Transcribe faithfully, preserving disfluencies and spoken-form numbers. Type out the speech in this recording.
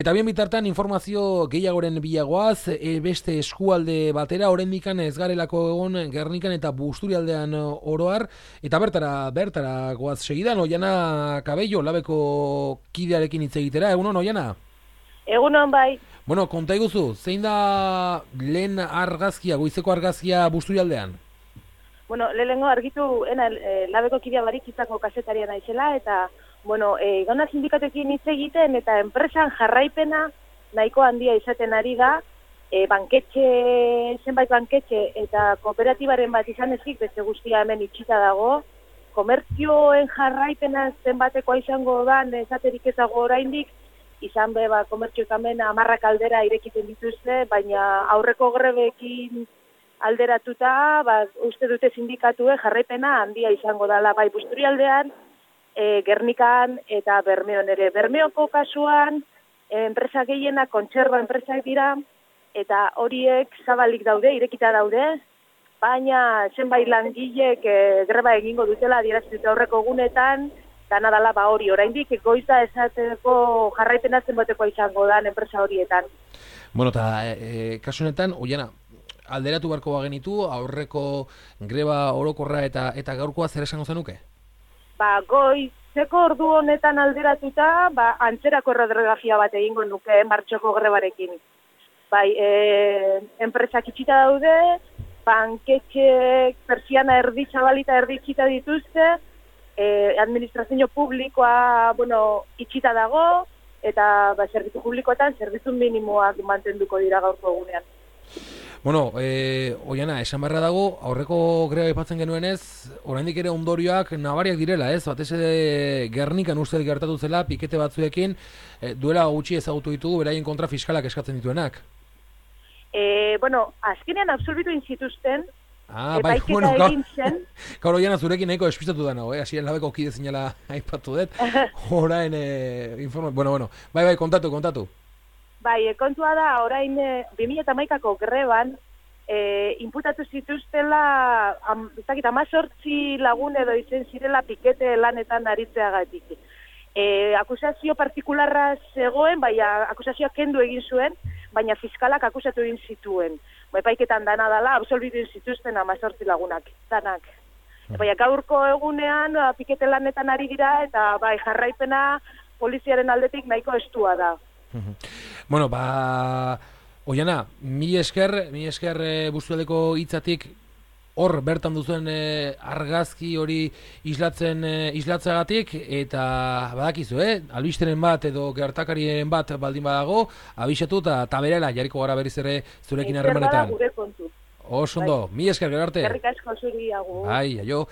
Eta bien bitartan informazio gehiagoren bilagoaz, e, beste eskualde batera, oraindikan ez garelako egon Gernikan eta Busturialdean oroar, eta bertara, bertara goaz segidan, Oiana Cabello, labeko kidearekin hitz egitera, egunon, Oiana? Egunon bai. Bueno, konta iguzu, zein da lehen argazkia, goizeko argazkia Busturialdean? Bueno, lehenengo argitu, ena, e, labeko kidea barik izako kasetaria naizela, eta bueno, e, gauna sindikatuekin hitz egiten eta enpresan jarraipena nahiko handia izaten ari da, e, banketxe, zenbait banketxe eta kooperatibaren bat izan ezik, beste guztia hemen itxita dago, komertzioen jarraipena zenbatekoa izango da, esaterik ez dago oraindik, izan be, ba, komertzioak hemen hamarrak aldera irekiten dituzte, baina aurreko grebekin alderatuta, ba, uste dute sindikatue jarraipena handia izango dela, bai Busturialdean, E, Gernikan eta Bermeon ere. Bermeoko kasuan e, enpresa gehiena kontserba enpresak dira eta horiek zabalik daude, irekita daude, baina zenbait langilek e, greba egingo dutela adierazten dute aurreko egunetan, dana dela ba hori oraindik goiza esateko jarraipena zenbatekoa izango da enpresa horietan. Bueno, eta e, kasu honetan, Oiana, alderatu beharko bagenitu aurreko greba orokorra eta eta gaurkoa zer esango zenuke? Ba, goizeko ordu honetan alderatuta, ba, antzerako erradiografia bat egingo nuke martxoko grebarekin. Bai, e, enpresak itxita daude, banketxek persiana erdi txabalita erdi itxita dituzte, e, administrazio publikoa, bueno, itxita dago, eta ba, zerbitzu publikoetan zerbitzu minimoak mantenduko dira gaurko egunean. Bueno, eh, Oiana, esan barra dago, aurreko greba aipatzen genuenez, oraindik ere ondorioak nabariak direla, ez? Batez ere Gernikan uste gertatu zela, pikete batzuekin, eh, duela gutxi ezagutu ditugu, beraien kontra fiskalak eskatzen dituenak. Eh, bueno, azkenean absolbitu inzituzten, ah, bai, bueno, egin zen. Gaur Oiana zurekin nahiko espistatu da nago, eh? Hasien labeko kide zinela aipatu dut, orain, eh, informa... Bueno, bueno, bai, bai, kontatu, kontatu. Bai, kontua da, orain bi mila hamaikako greban, e, inputatu zituztela, am, ez dakit, amazortzi lagun edo izen zirela pikete lanetan aritzeagatik. E, akusazio partikularra zegoen, bai, akusazioa kendu egin zuen, baina fiskalak akusatu egin zituen. Epaiketan dana dala, absolbitu zituzten amazortzi lagunak, danak. Hmm. Baina gaurko egunean, pikete lanetan ari dira, eta bai, jarraipena poliziaren aldetik nahiko estua da. Bueno, ba, Oiana, mi esker, mi esker e, Busturialdeko hitzatik hor bertan duzuen e, argazki hori islatzen e, islatzagatik eta badakizu, eh, albisteren bat edo gertakarien bat baldin badago, abisatu eta taberela jarriko gara berriz ere zurekin harremanetan. Gure kontu. Oso ondo, mi esker gero arte. Eskerrik asko zuri agur. Bai, aio.